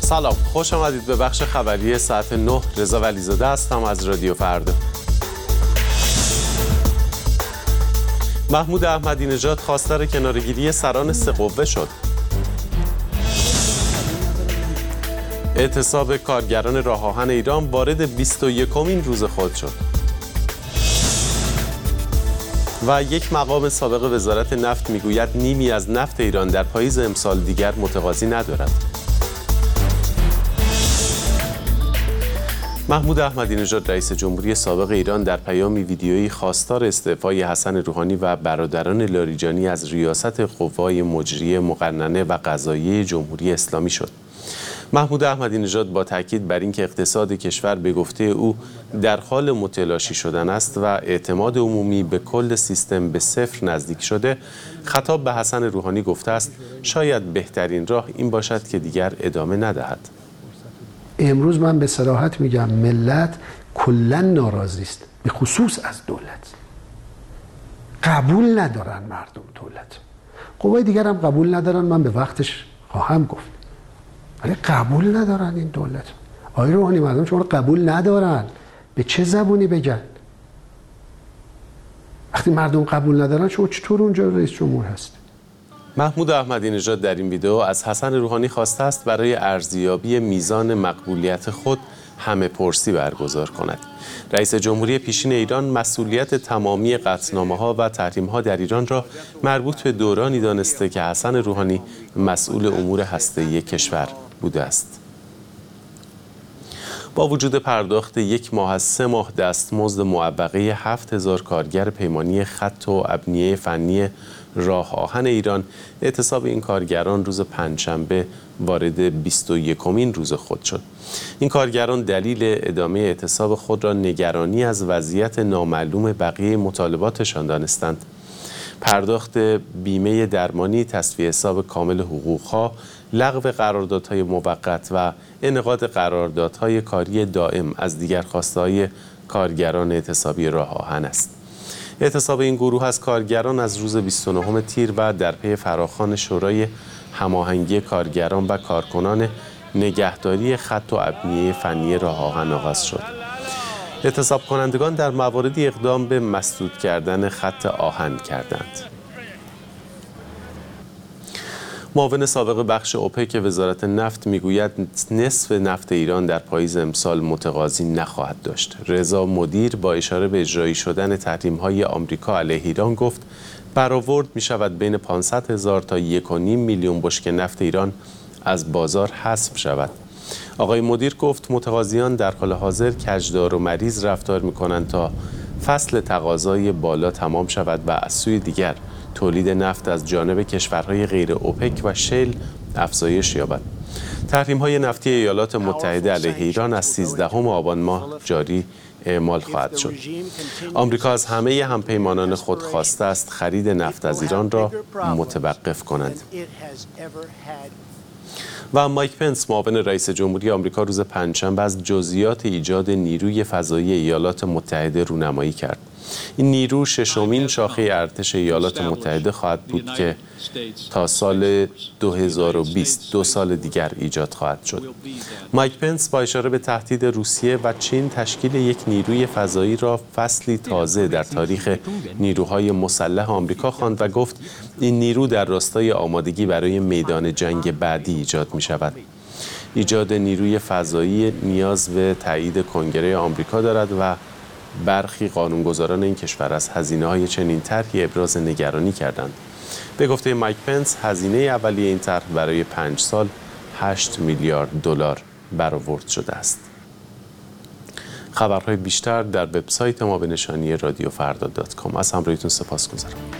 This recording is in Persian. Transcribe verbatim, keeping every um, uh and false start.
سلام، خوش آمدید به بخش خبری ساعت نه. رضا ولیزاده هستم از رادیو فردا. محمود احمدی نژاد خواستار کناره‌گیری سران سه قوه شد. اعتصاب کارگران راه آهن ایران وارد بیست و یکمین روز خود شد. و یک مقام سابق وزارت نفت میگوید نیمی از نفت ایران در پاییز امسال دیگر متقاضی ندارد. محمود احمدی نژاد رئیس جمهوری سابق ایران در پیامی ویدیویی خواستار استعفای حسن روحانی و برادران لاریجانی از ریاست قوای مجریه مقننه و قضاییه جمهوری اسلامی شد. محمود احمدی نژاد با تاکید بر اینکه اقتصاد کشور به گفته او در حال متلاشی شدن است و اعتماد عمومی به کل سیستم به صفر نزدیک شده، خطاب به حسن روحانی گفته است شاید بهترین راه این باشد که دیگر ادامه ندهد. امروز من به صراحت میگم ملت کلا ناراضی است، به خصوص از دولت. قبول ندارن مردم دولت. قوای دیگر هم قبول ندارن، من به وقتش خواهم گفت. ولی قبول ندارن این دولت. آقای روحانی مردم شما رو قبول ندارن. به چه زبونی بگن؟ وقتی مردم قبول ندارن شما چطور اونجا رئیس جمهور هست؟ محمود احمدی نژاد در این ویدیو از حسن روحانی خواسته است برای ارزیابی میزان مقبولیت خود همه پرسی برگزار کند. رئیس جمهوری پیشین ایران مسئولیت تمامی قطعنامه‌ها و تحریم‌ها در ایران را مربوط به دورانی دانسته که حسن روحانی مسئول امور هسته‌ای کشور بوده است. با وجود پرداخت یک ماه از سه ماه دستمزد معوقه هفت هزار کارگر پیمانی خط و ابنیه فنی راه آهن ایران، اعتصاب این کارگران روز پنجشنبه وارد بیست و یکمین روز خود شد. این کارگران دلیل ادامه اعتصاب خود را نگرانی از وضعیت نامعلوم بقیه مطالباتشان دانستند. پرداخت بیمه درمانی، تصفیه حساب کامل حقوقها، لغو قراردادهای موقت و انعقاد قراردادهای کاری دائم از دیگر خواسته‌های کارگران اعتصابی راه آهن است. اعتصاب این گروه از کارگران از روز بیست و نهم تیر و در پی فراخوان شورای هماهنگی کارگران و کارکنان نگهداری خط و ابنیه فنی راه آهن آغاز شد. اعتصاب کنندگان در مواردی اقدام به مسدود کردن خط آهن کردند. معاون سابق بخش اوپک وزارت نفت میگوید نصف نفت ایران در پاییز امسال متقاضی نخواهد داشت. رضا مدیر با اشاره به اجرایی شدن تحریم‌های آمریکا علیه ایران گفت برآورد می‌شود بین پانصد هزار تا یک و نیم میلیون بشکه نفت ایران از بازار حذف شود. آقای مدیر گفت متقاضیان در حال حاضر کجدار و مریض رفتار می‌کنند تا فصل تقاضای بالا تمام شود و از سوی دیگر تولید نفت از جانب کشورهای غیر اوپک و شیل افزایش یابد. تحریم‌های نفتی ایالات متحده علیه ایران از سیزدهم آبان ماه جاری اعمال خواهد شد. آمریکا از همه همپیمانان خود خواسته است خرید نفت از ایران را متوقف کنند. و مایک پنس معاون رئیس جمهوری آمریکا روز پنجشنبه از جزئیات ایجاد نیروی فضایی ایالات متحده رونمایی کرد. این نیرو ششمین شاخه ارتش ایالات متحده خواهد بود که تا سال دو هزار و بیست دو سال دیگر ایجاد خواهد شد. مایک پنس با اشاره به تهدید روسیه و چین تشکیل یک نیروی فضایی را فصلی تازه در تاریخ نیروهای مسلح آمریکا خواند و گفت این نیرو در راستای آمادگی برای میدان جنگ بعدی ایجاد می شود. ایجاد نیروی فضایی نیاز به تایید کنگره آمریکا دارد و برخی قانونگذاران این کشور از هزینه‌های چنین طرحی ابراز نگرانی کردند. به گفته مایک پنس هزینه اولیه این طرح برای پنج سال هشت میلیارد دلار برآورد شده است. خبرهای بیشتر در وبسایت ما به نشانی رادیو فردا دات کام. از همراهیتون سپاسگزارم.